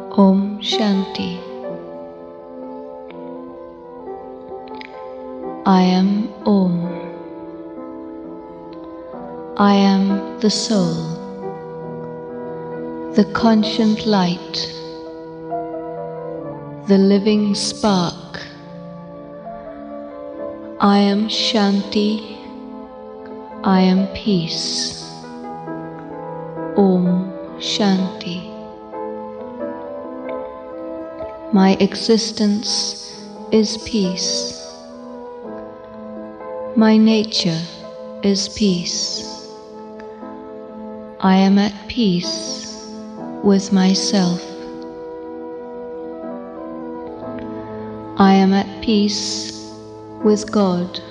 Om Shanti. I am Om. I am the soul, the conscient light, the living spark. I am Shanti. I am peace. Om Shanti. My existence is peace. My nature is peace. I am at peace with myself. I am at peace with God.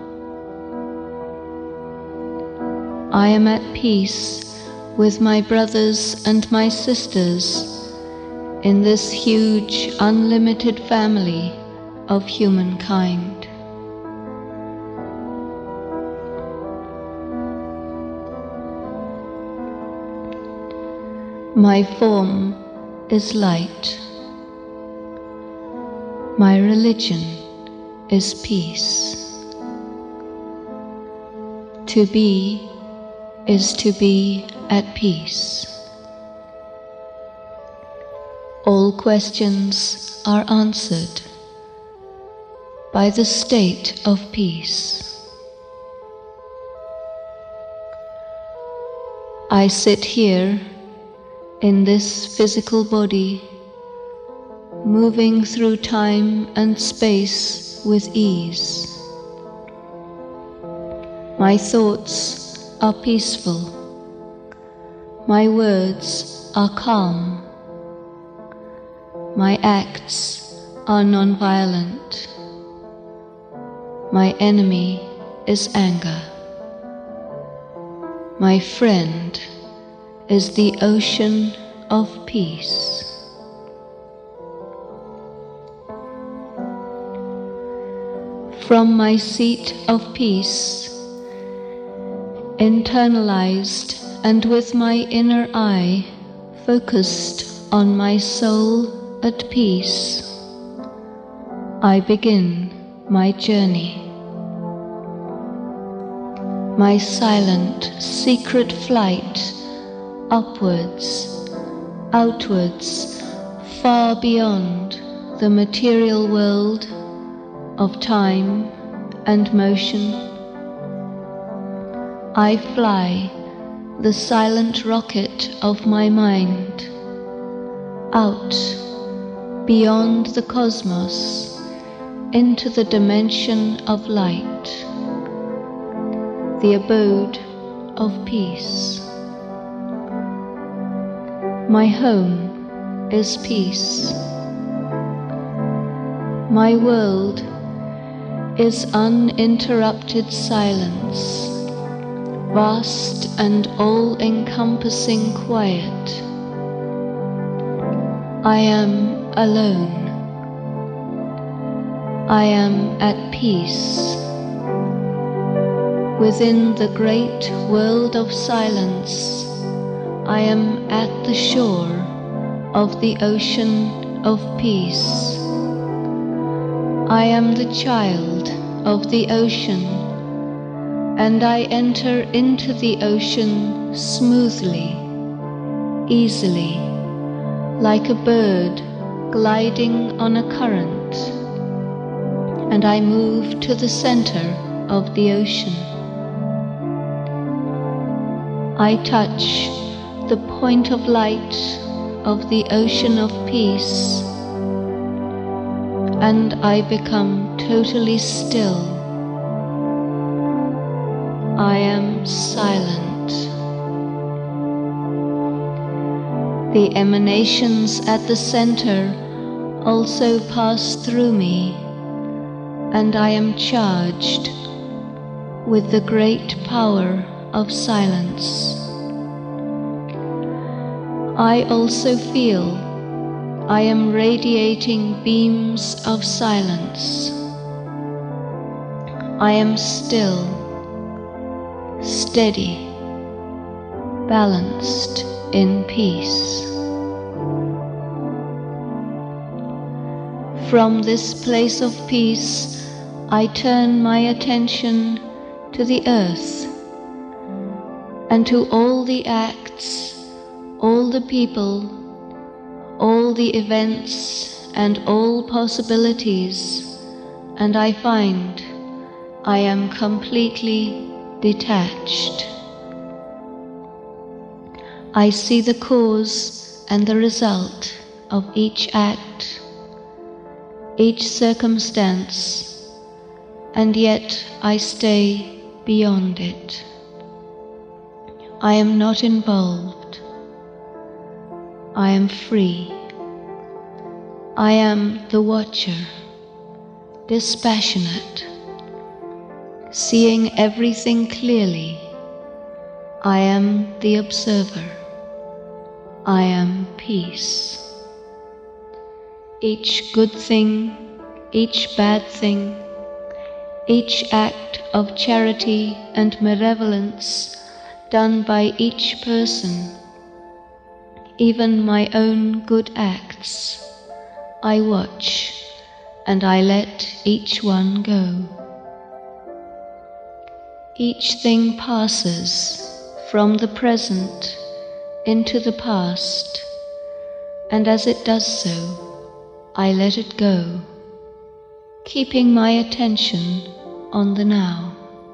I am at peace with my brothers and my sisters in this huge, unlimited family of humankind. My form is light. My religion is peace. To be is to be at peace. All questions are answered by the state of peace. I sit here in this physical body, moving through time and space with ease. My thoughts are peaceful. My words are calm. My acts are non-violent. My enemy is anger. My friend is the ocean of peace. From my seat of peace, internalized and with my inner eye focused on my soul at peace, I begin my journey. My silent, secret flight upwards, outwards, far beyond the material world of time and motion. I fly the silent rocket of my mind out beyond the cosmos into the dimension of light, the abode of peace. My home is peace. My world is uninterrupted silence, vast and all-encompassing quiet. I am alone. I am at peace. Within the great world of silence, I am at the shore of the ocean of peace. I am the child of the ocean, and I enter into the ocean smoothly, easily, like a bird gliding on a current, and I move to the center of the ocean. I touch the point of light of the ocean of peace, and I become totally still. I am silent. The emanations at the center also pass through me, and I am charged with the great power of silence. I also feel I am radiating beams of silence. I am still, steady, balanced in peace. From this place of peace, I turn my attention to the earth and to all the acts, all the people, all the events and all possibilities, and I find I am completely detached. I see the cause and the result of each act, each circumstance, and yet I stay beyond it. I am not involved. I am free. I am the watcher, dispassionate, seeing everything clearly. I am the observer. I am peace. Each good thing, each bad thing, each act of charity and malevolence done by each person, even my own good acts, I watch and I let each one go. Each thing passes from the present into the past, and as it does so, I let it go, keeping my attention on the now.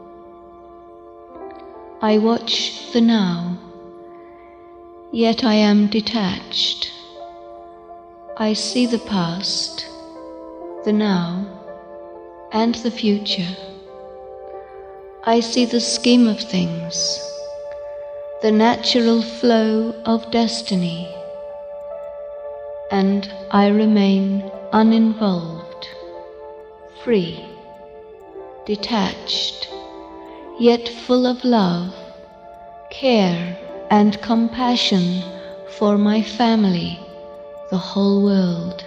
I watch the now, yet I am detached. I see the past, the now, and the future. I see the scheme of things, the natural flow of destiny, and I remain uninvolved, free, detached, yet full of love, care, and compassion for my family, the whole world.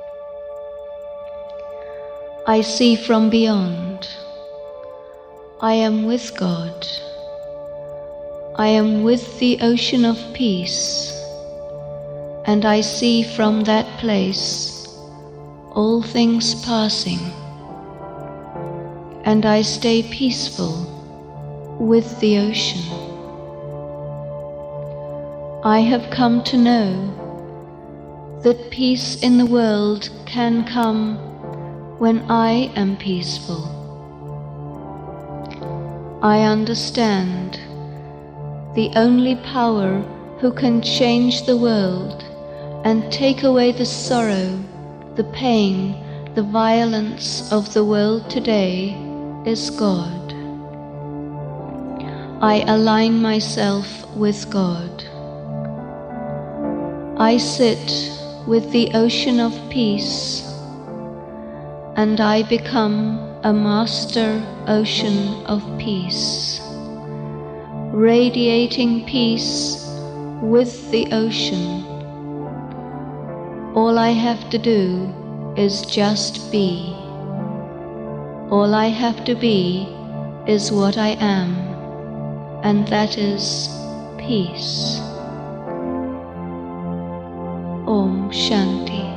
I see from beyond. I am with God. I am with the ocean of peace, and I see from that place all things passing, and I stay peaceful with the ocean. I have come to know that peace in the world can come when I am peaceful. I understand the only power who can change the world and take away the sorrow, the pain, the violence of the world today is God. I align myself with God. I sit with the ocean of peace, and I become a master ocean of peace, radiating peace with the ocean. All I have to do is just be. All I have to be is what I am, and that is peace. Om Shanti.